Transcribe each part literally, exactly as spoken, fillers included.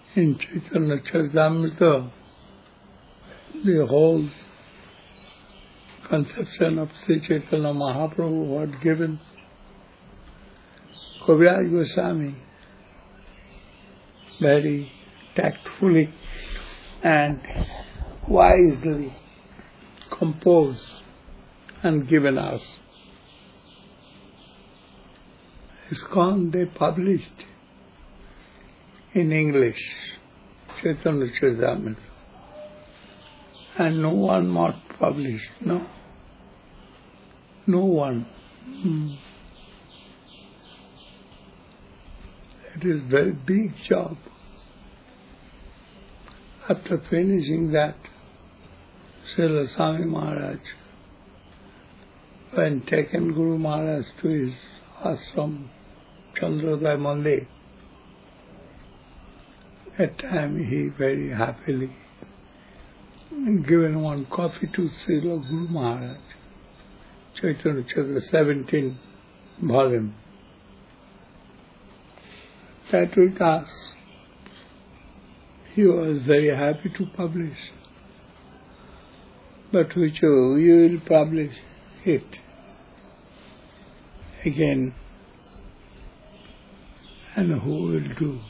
In Chaitanya Charitamrita, the whole conception of Sri Chaitanya Mahaprabhu was given. Kaviraj Goswami very tactfully and wisely composed and given us. ISKCON, they published in English Chaitanya Charitamrita, and no one more published, no. No one. Hmm. It is a very big job. After finishing that, Srila Swami Maharaj, when taken Guru Maharaj to his ashram, Chandrodaya Mandir, at time he very happily given one copy to Srila Guru Maharaj, Chaitanya Charitamrita, seventeen volume. That with us, he was very happy to publish. But which oh, you will publish it again, and who will do?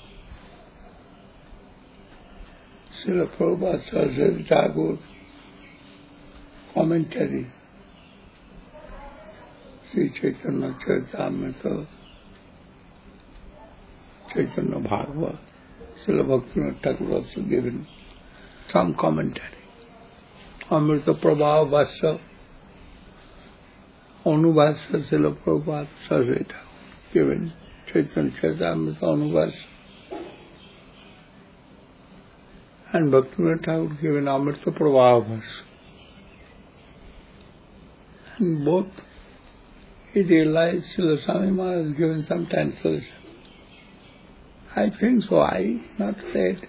Srila Prabhupada Saraswati Thakur commentary, Sri Chaitanya Charitamrita, Chaitanya Bhagavad, Srila Bhaktivinoda Thakur also given some commentary. Amrita Prabhava Bhasya, Anubhasya, Srila Prabhupada Saraswati Thakur given Chaitanya Charitamrita Anubhasya, and Bhaktivinoda Thakur given Amrita Prabhava Bhasya. And both he realized Srila Swami Maharaj has given some translation. I think so. I not read.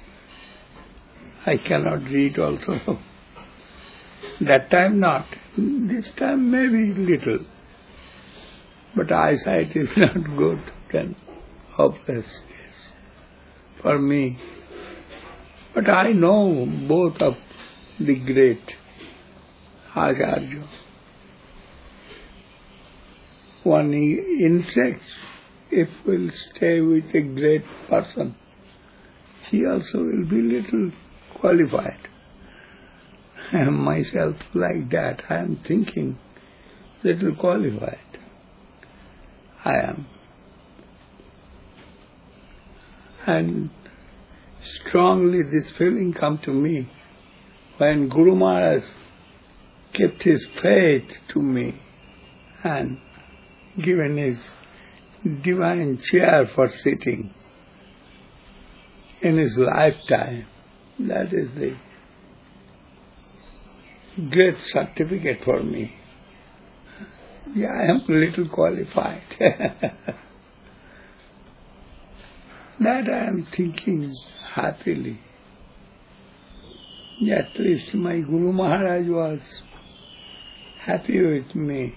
I cannot read also. That time not. This time maybe little. But eyesight is not good. Then hopeless case for me. But I know both of the great Acharya. One insect, if will stay with a great person, he also will be little qualified. I am myself like that. I am thinking little qualified. I am. And strongly this feeling come to me when Guru Maharaj kept his faith to me and given his divine chair for sitting in his lifetime. That is the great certificate for me. Yeah, I am little qualified. That I am thinking happily. At least my Guru Maharaj was happy with me.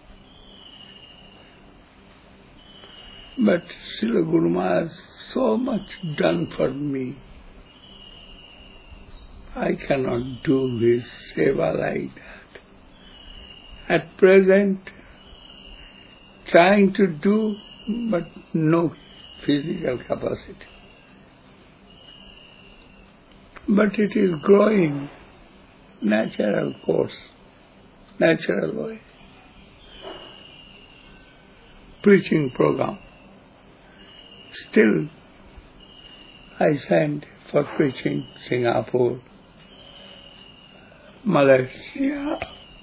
But Srila Guru Maharaj so much done for me. I cannot do his seva like that. At present, trying to do, but no physical capacity. But it is growing, natural course, natural way. Preaching program. Still, I sent for preaching Singapore, Malaysia,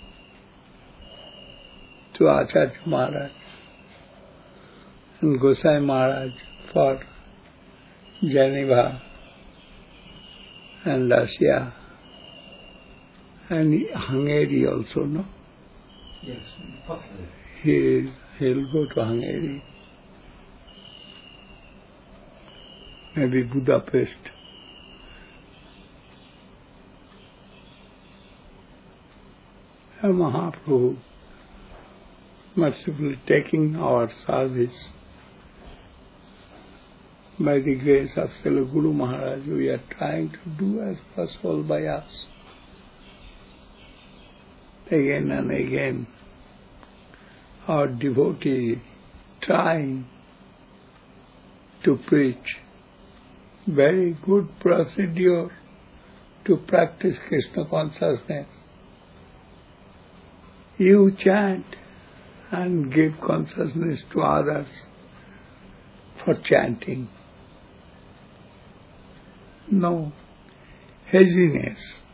to Acharya Maharaj and Gosai Maharaj for Geneva and Russia and Hungary also, no? Yes, possibly. He he'll go to Hungary. Maybe Budapest. And Mahaprabhu mercifully taking our service by the grace of Srila Guru Maharaj, we are trying to do as possible by us. Again and again, our devotee trying to preach very good procedure to practice Krishna consciousness. You chant and give consciousness to others for chanting. No haziness.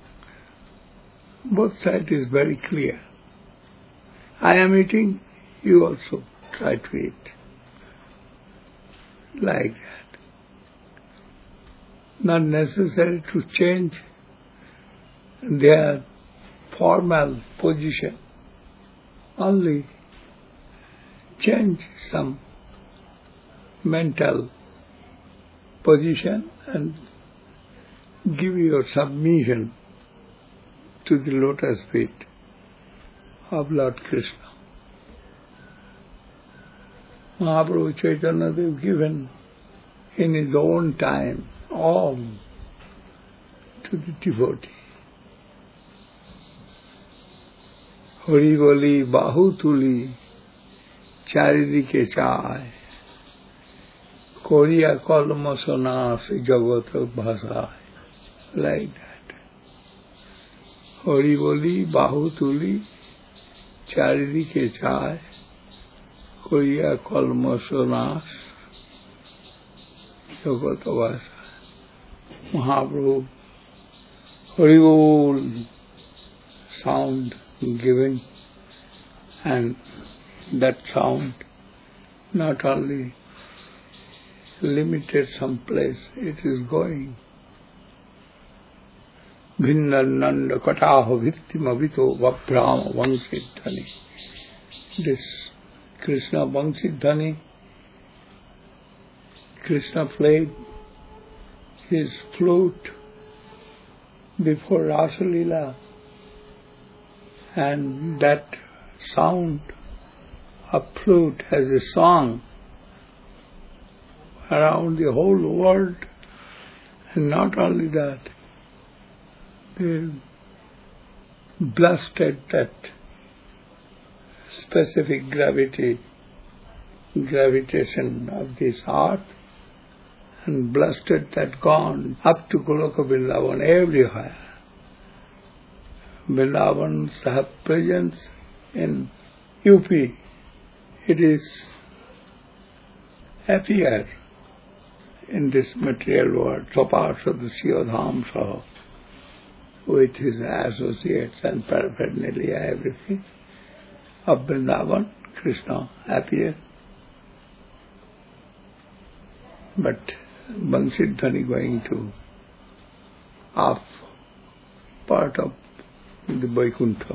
Both sides is very clear. I am eating, you also try to eat. Like that. Not necessary to change their formal position. Only change some mental position and give your submission to the lotus feet of Lord Krishna. Mahaprabhu Chaitanya Dev given in his own time all to the devotee. Hari boli bahu tuli charidike chai koriya kalma sonas jagat bhasai. Like that. Hari boli bahu tuli charidike chai koriya kalma sonas jagat bhasai. Mahaprabhu Hari Bol sound given, and that sound not only limited some place, it is going. Bhinnananda kataho vittimavito vabhrama vansidhani. This Krishna vansidhani, Krishna played his flute before Rasa Leela, and that sound of flute as a song around the whole world. And not only that, they blasted that specific gravity, gravitation of this earth, and blasted that gone up to Goloka Vrindavan, everywhere. Vrindavan have presence in U P. It is appear in this material world, Saparsada Siyodham Saha, with his associates and paraphernalia, everything of Vrindavan, Krishna appear. But Vansidhani going to off part of the Vaikuntha.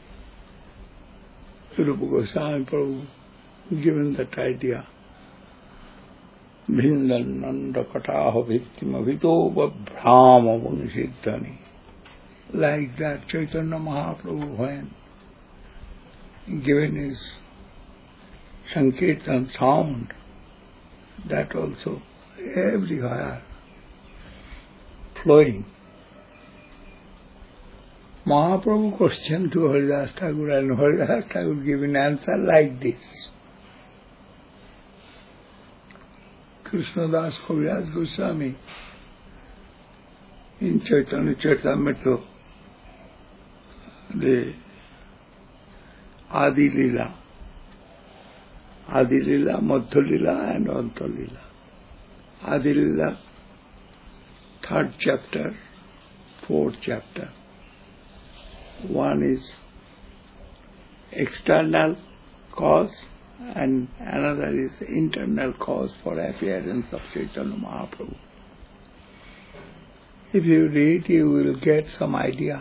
Rupa Goswami Prabhu given that idea. Bhindananda kataha vittima vito vabhrama vansidhani. Like that Chaitanya Mahaprabhu, when given his Sankirtan sound, that also everywhere flowing. Mahaprabhu questioned to Haridas Thakur, and Haridas Thakur gave an answer like this. Krishnadas Kaviraj Goswami in Chaitanya Charitamrita, the Adi Lila, Adi Lila, Madhya Lila and Anta Lila. Adi Lila, third chapter, fourth chapter. One is external cause and another is internal cause for appearance of Chaitanya Mahaprabhu. If you read, you will get some idea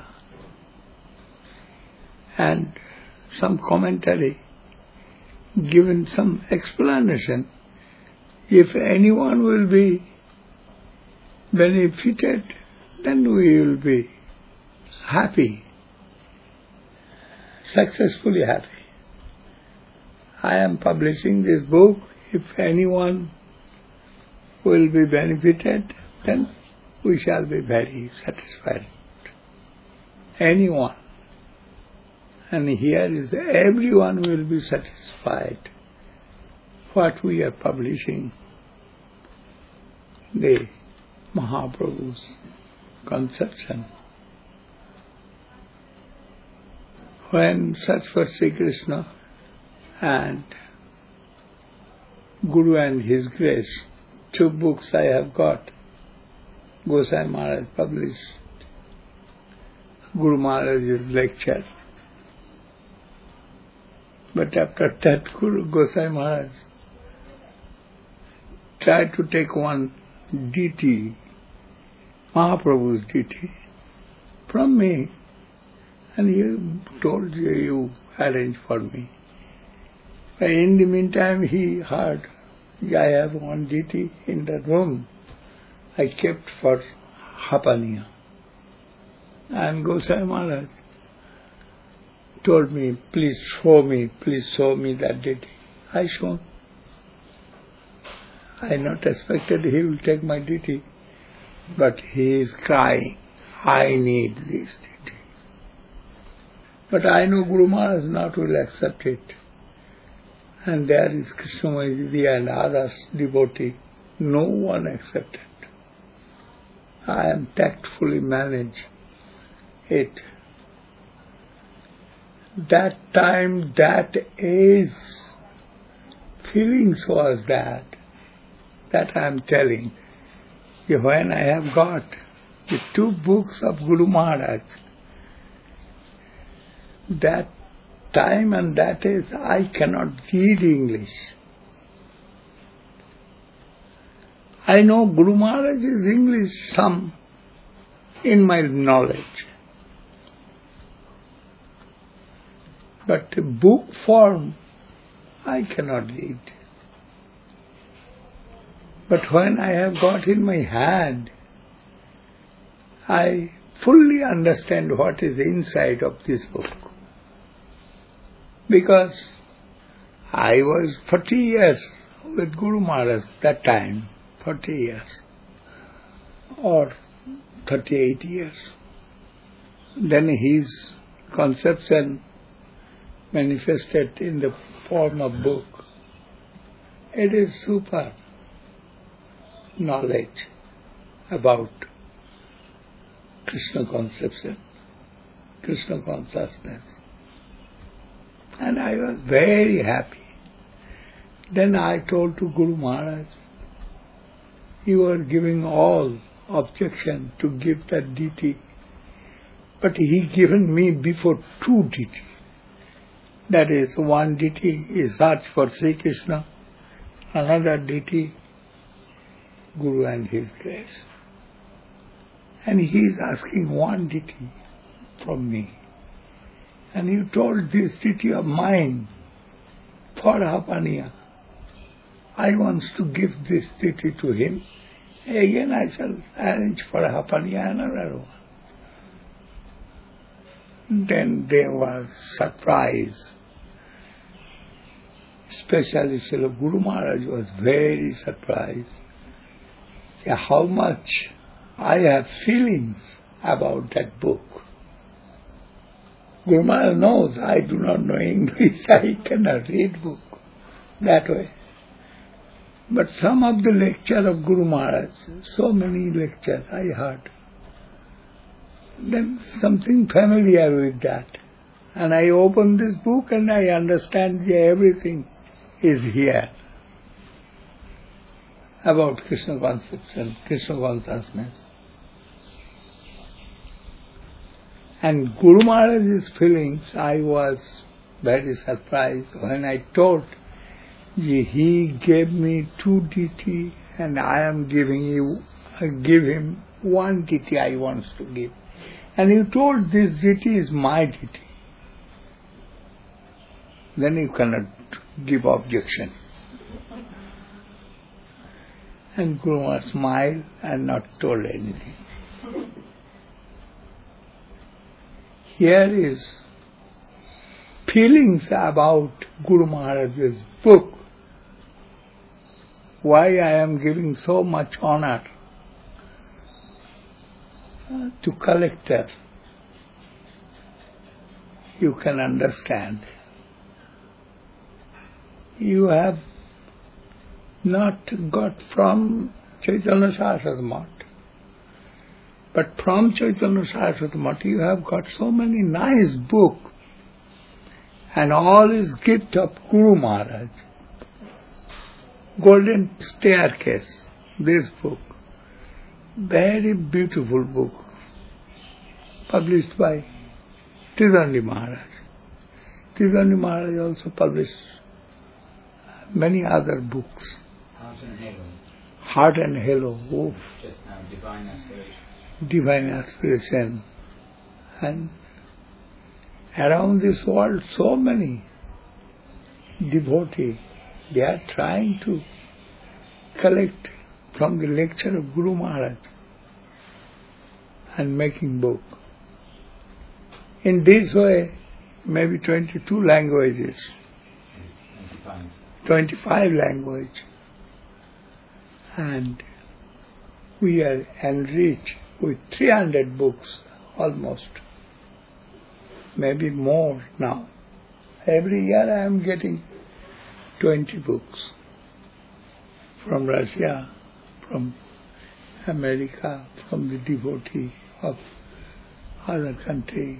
and some commentary, given some explanation. If anyone will be benefited, then we will be happy, successfully happy. I am publishing this book. If anyone will be benefited, then we shall be very satisfied. Anyone. And here is everyone will be satisfied. What we are publishing, the Mahaprabhu's conception. When such was Sri Krishna and Guru and His Grace, two books I have got, Gosai Maharaj published, Guru Maharaj's lecture. But after that, Guru Gosai Maharaj tried to take one D T, Mahaprabhu's D T, from me, and he told you, you arrange for me. But in the meantime, he heard, I have one D T in the room I kept for Hapaniya. And Gosai Maharaj told me, please show me, please show me that D T. I showed. I not expected he will take my D T, but he is crying, I need this D T. But I know Guru Maharaj not will accept it. And there is Krishnamaya Didi and others devotee. No one accepted. I am tactfully managed it. That time, that age, feelings was that, that I am telling. When I have got the two books of Guru Maharaj, that time and that age, I cannot read English. I know Guru Maharaj is English, some in my knowledge. But book form, I cannot read. But when I have got in my hand, I fully understand what is inside of this book. Because I was forty years with Guru Maharaj that time, forty years, or thirty-eight years. Then his conception manifested in the form of book. It is super knowledge about Krishna conception, Krishna consciousness. And I was very happy. Then I told to Guru Maharaj, you are giving all objection to give that D T. But he given me before two D T. That is, one D T is search for Sri Krishna, another D T, Guru and His Grace. And he is asking one D T from me. And you told this D T of mine for Hapaniya. I want to give this D T to him. Again I shall arrange for Hapaniya another one. Then there was surprise. Especially Srila Guru Maharaj was very surprised. How much I have feelings about that book. Guru Maharaj knows I do not know English, I cannot read book that way. But some of the lecture of Guru Maharaj, so many lectures I heard, then something familiar with that. And I open this book and I understand that everything is here about Krishna conception, Krishna consciousness. And Guru Maharaj's feelings, I was very surprised when I told, he gave me two D T and I am giving you, I give him one D T I want to give. And you told this D T is my D T. Then you cannot give objection. And Guru Maharaj smiled and not told anything. Here is feelings about Guru Maharaj's book. why I am giving so much honor to collector, you can understand. You have not got from Chaitanya Saraswati Math, but from Chaitanya Saraswati Math you have got so many nice books, and all is gift of Guru Maharaj. Golden Staircase, this book, very beautiful book, published by Tridandi Maharaj. Tridandi Maharaj also published many other books. Heart and Halo. Heart and Halo, oof. Just now, Divine Aspiration. Divine Aspiration. And around this world, so many devotees, they are trying to collect from the lecture of Guru Maharaj and making book. In this way, maybe twenty-two languages, twenty-five. twenty-five languages, and we are enriched with three hundred books almost, maybe more now. Every year I am getting twenty books from Russia, from America, from the devotee of other country.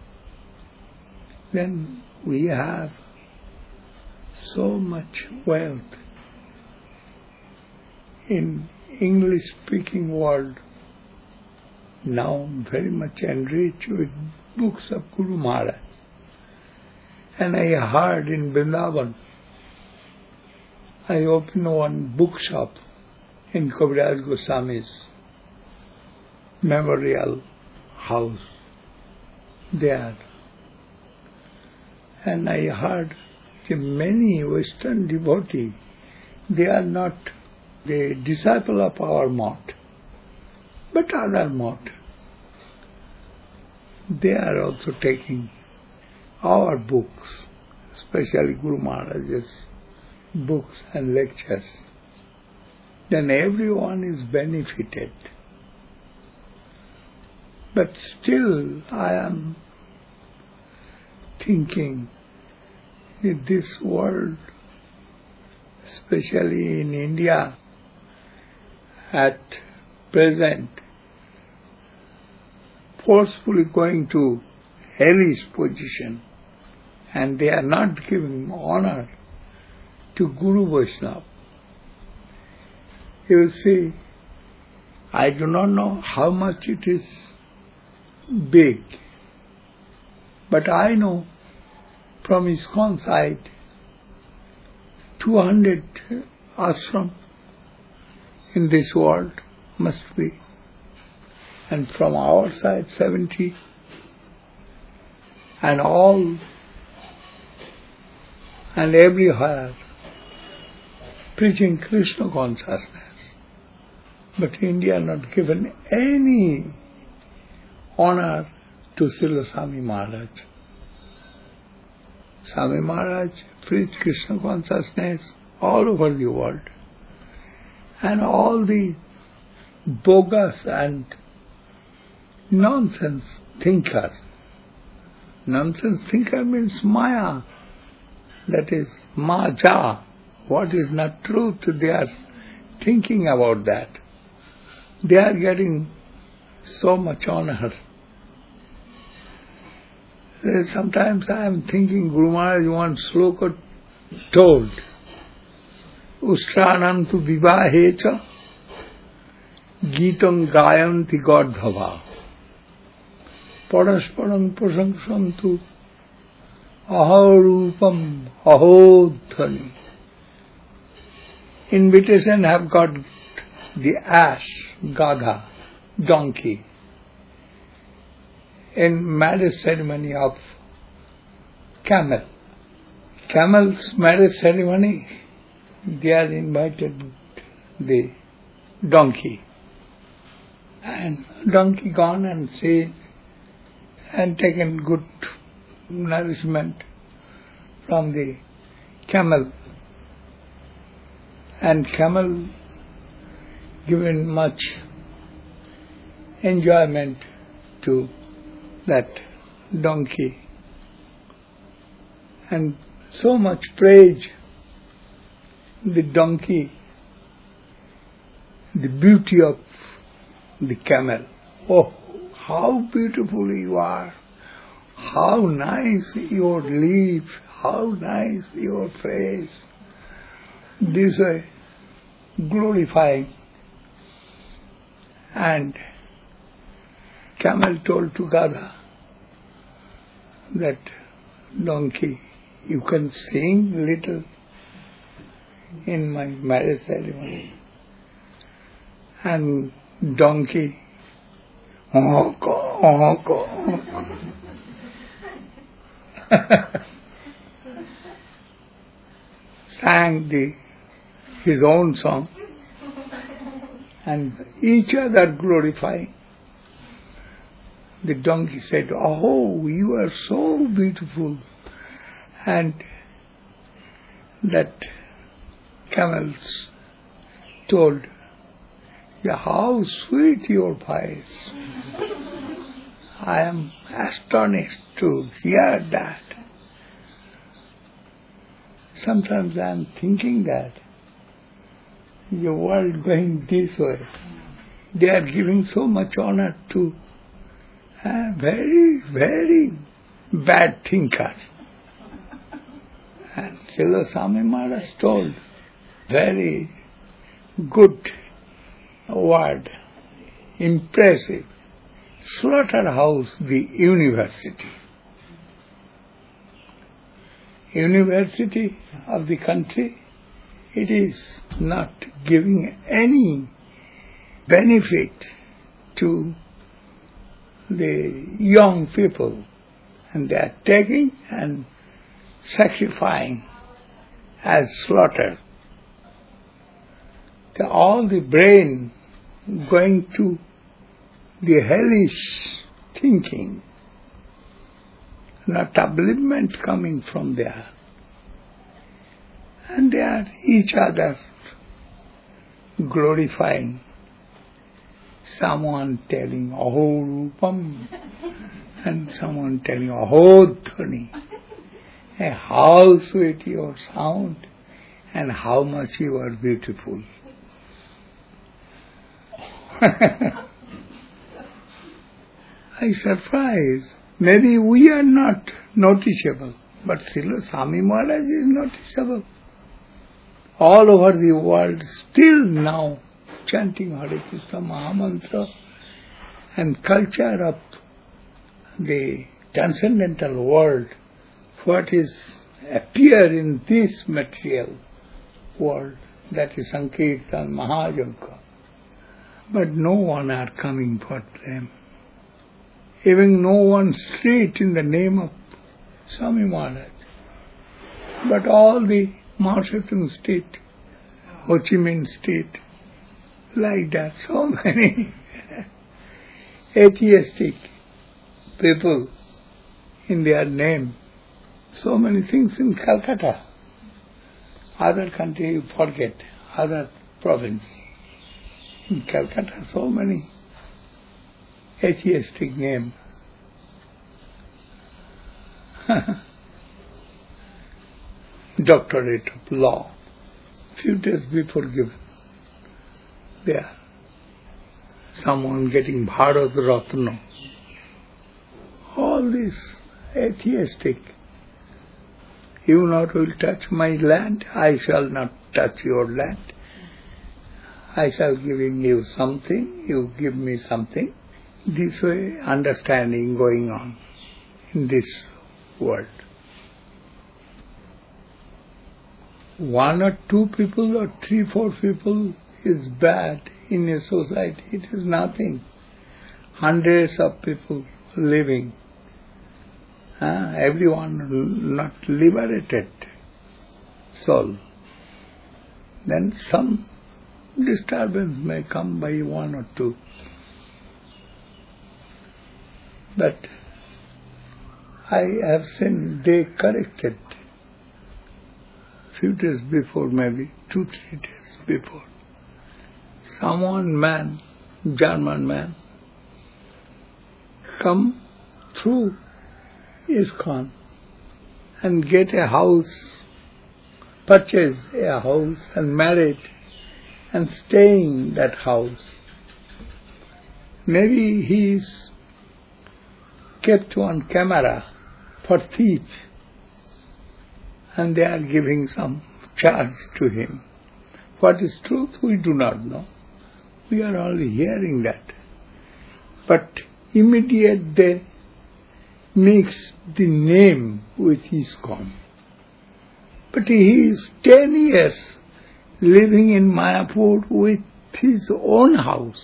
Then we have so much wealth in English-speaking world, now very much enriched with books of Guru Maharaj. And I heard in Vrindavan, I opened one bookshop in Kaviraj Goswami's memorial house there. And I heard that many Western devotees, they are not the disciple of our mott, but other mott. They are also taking our books, especially Guru Maharaj's books and lectures. Then everyone is benefited. But still I am thinking that this world, especially in India, at present, forcefully going to hellish position, and they are not giving honor to Guru Vaishnava. You see, I do not know how much it is big, but I know from ISKCON side, two hundred ashram in this world must be, and from our side seventy, and all and everywhere preaching Krishna consciousness. But India not given any honor to Srila Swami Maharaj. Swami Maharaj preached Krishna consciousness all over the world. And all the bogus and nonsense thinker. Nonsense thinker means Maya. That is Maja. What is not truth, they are thinking about that. They are getting so much honor. Sometimes I am thinking Guru Maharaj one sloka told, Ushranantu vivahecha gitam gayanti gardhava parasparam prasangsantu aharupam ahodhani. Invitation have got the ass, Gadha, donkey. In marriage ceremony of camel. Camel's marriage ceremony, they are invited the donkey. And donkey gone and seen and taken good nourishment from the camel. And camel given much enjoyment to that donkey, and so much praise the donkey, the beauty of the camel. Oh, how beautiful you are, how nice your leaf, how nice your face. This way, glorifying. And camel told to Gadha that, donkey, you can sing little in my marriage ceremony. And donkey, honko, honko, honko. sang the, his own song, and each other glorifying. The donkey said, oh, you are so beautiful. And that camels told, yeah, how sweet your voice. I am astonished to hear that. Sometimes I am thinking that the world going this way. They are giving so much honor to uh, very, very bad thinkers. And Srila Swami Maharaj told very good word, impressive. Slaughterhouse, the university. University of the country, it is not giving any benefit to the young people, and they are taking and sacrificing as slaughter. The, all the brain going to the hellish thinking, not upliftment coming from there. And they are each other glorifying. Someone telling Aho Rupam and someone telling Aho Dhvani. Hey, how sweet your sound and how much you are beautiful. I surprise. Maybe we are not noticeable, but Srila Swami Maharaj is noticeable. All over the world, still now, chanting Hare Krishna Mahamantra, and culture of the transcendental world, what is appear in this material world, that is Sankirtan, Mahayagya. But no one are coming for them. Even no one street in the name of Swami Maharaj. But all the Mao Zedong Street, Ho Chi Minh Street, like that, so many atheistic people in their name. So many things in Calcutta. Other country you forget, other province. In Calcutta, so many atheistic name. Doctorate of law, few days before given. There, someone getting Bharat Ratna. All this atheistic. You not will touch my land, I shall not touch your land. I shall giving you something, you give me something. This way, understanding going on in this world. One or two people or three, four people is bad in a society. It is nothing. Hundreds of people living. Uh, everyone not liberated soul. Then some disturbance may come by one or two. But I have seen they corrected few days before, maybe two, three days before. Someone man, German man, come through ISKCON and get a house, purchase a house and married and stay in that house. Maybe he is kept on camera for thief and they are giving some charge to him. What is truth, we do not know. We are only hearing that. But immediate they mix the name with ISKCON. But he is ten years living in Mayapur with his own house.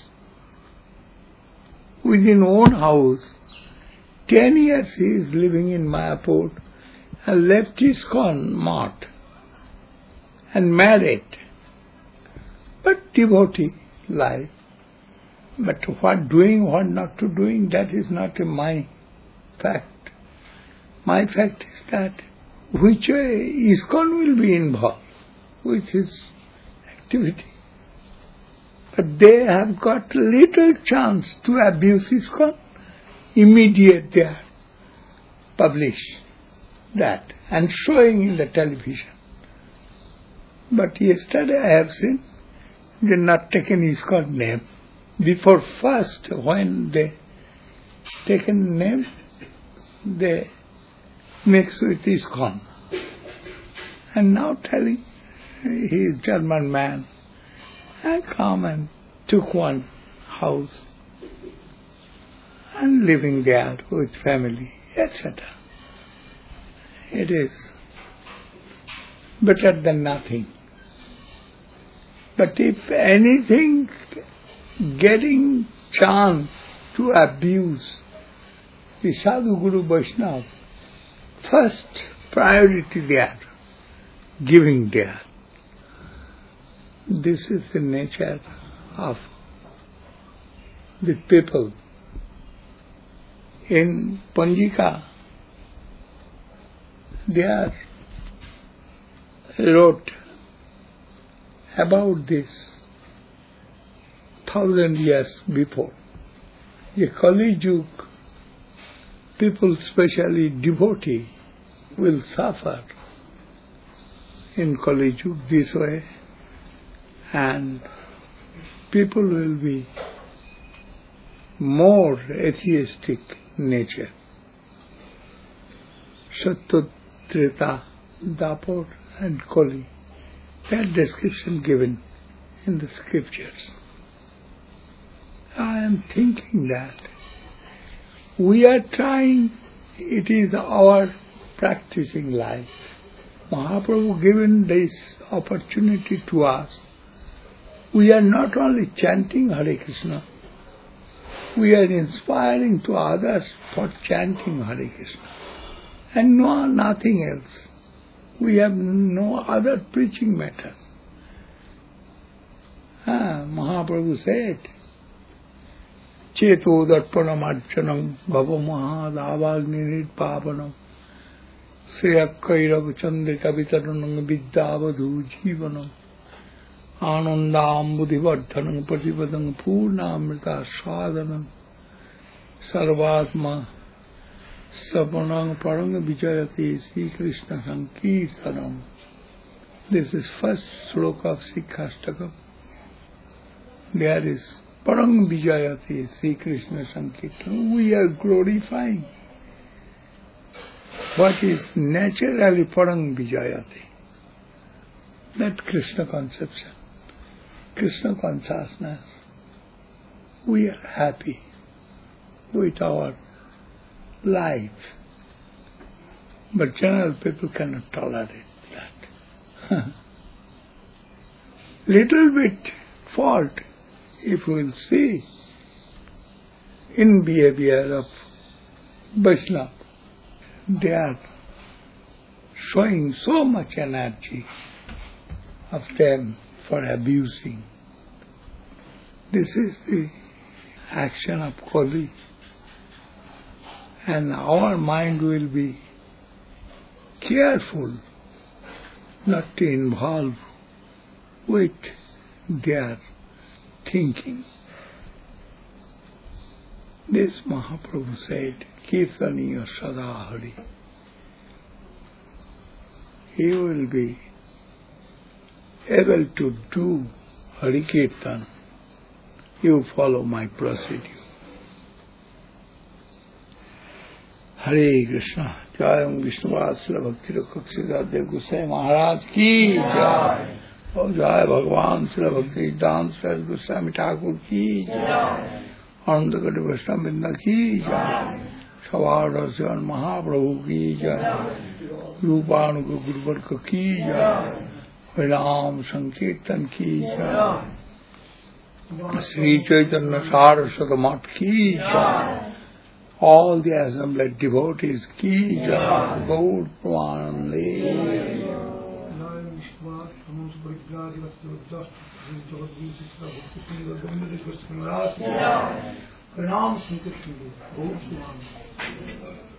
Within own house, ten years he is living in Mayapur and left ISKCON mart and married. But devotee life. But what doing, what not to doing, that is not my fact. My fact is that which way ISKCON will be involved with his activity. But they have got little chance to abuse ISKCON. Immediate they are publish that and showing in the television. But yesterday I have seen they not taken ISKCON name. Before first, when they taken name, they mix with ISKCON. And now telling he is German man, I come and took one house and living there with family, et cetera. It is better than nothing. But if anything getting chance to abuse the Sadhu Guru Vaishnava, first priority there, giving there. This is the nature of the people. In Panjika, they are wrote about this thousand years before. The Kali Yuga, people, especially devotee, will suffer in Kali Yuga this way, and people will be more atheistic nature. Satya, Treta, Dapur and Kali. That description given in the scriptures. I am thinking that we are trying, it is our practicing life. Mahaprabhu given this opportunity to us. We are not only chanting Hare Krishna, we are inspiring to others for chanting Hare Krishna. And no, nothing else. We have no other preaching method. Ah, Mahaprabhu said, Cheto darpanam archanam bhava mahadavagninit pavanam sriyakkairav chandrika vitaranam vidyavadhu jivanam anandam buddhivardhanam pratipadam purnamrita sadhanam sarvatma sapanang parang vijayati Sri Krishna Sankirtanam. This is first sloka of Sikhastakam. There is Parang Vijayati Sri Krishna Sankirtanam. We are glorifying what is naturally Parang Vijayati. That Krishna conception, Krishna consciousness. We are happy with our life. But general people cannot tolerate that. Little bit fault, if we will see in behavior of Vaishnava, they are showing so much energy of them for abusing. This is the action of Kali. And our mind will be careful not to involve with they are thinking. This Mahaprabhu said, Kirtaniya Sada Hari. He will be able to do Hari Kirtan. You follow my procedure. Hare Krishna. Jai Vishnu Vasila Bhakti Rakshita Dev Gosai Maharaj ki Jai. Oh Jai Bhagavan Sila Bhakti Siddhanta Saraswati Goswami Thakur ki Jai. Anandakoti Vaishnava Vrinda ki Jai. Savardasan Mahaprabhu ki Jai. Rupanuga Guruvarga ki Jai. Harinam Sankirtan ki Jai. Sri Chaitanya Saraswati Math ki Jai. All the assembled devotees ki Jai. Gaur Pramanande. Pranam Sankirtan.